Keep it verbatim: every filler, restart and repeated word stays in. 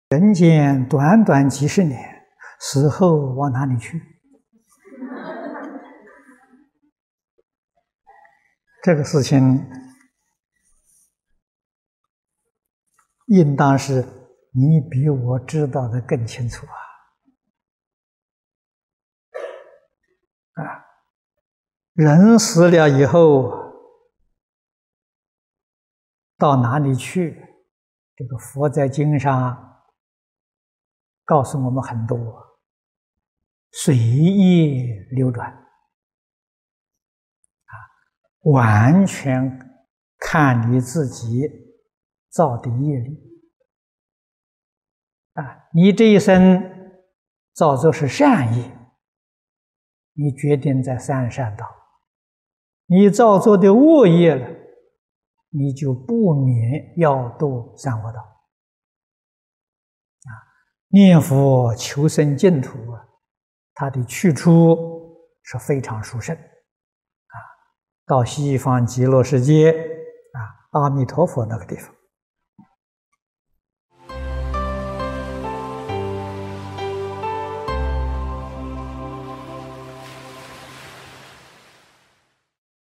人间短短几十年，死后往哪里去？这个事情应当是你比我知道的更清楚啊！啊，人死了以后到哪里去？这个佛在经上告诉我们很多，随意流转啊，完全看你自己造的业力啊。你这一生造作是善业，你决定在三善道；你造作的恶业了，你就不免要堕三恶道啊。念佛求生净土啊，它的去处是非常殊胜啊，到西方极乐世界啊，阿弥陀佛那个地方。